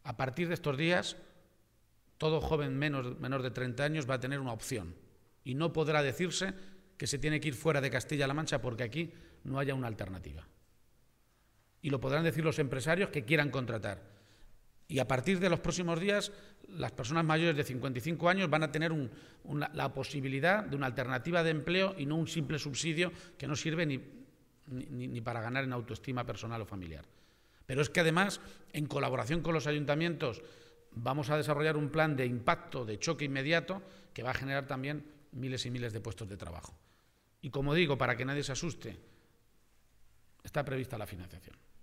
A partir de estos días, todo joven menor de 30 años va a tener una opción y no podrá decirse que se tiene que ir fuera de Castilla-La Mancha porque aquí no haya una alternativa. Y lo podrán decir los empresarios que quieran contratar. Y a partir de los próximos días, las personas mayores de 55 años van a tener la posibilidad de una alternativa de empleo y no un simple subsidio que no sirve ni para ganar en autoestima personal o familiar. Pero es que además, en colaboración con los ayuntamientos, vamos a desarrollar un plan de impacto, de choque inmediato, que va a generar también miles y miles de puestos de trabajo. Y como digo, para que nadie se asuste, está prevista la financiación.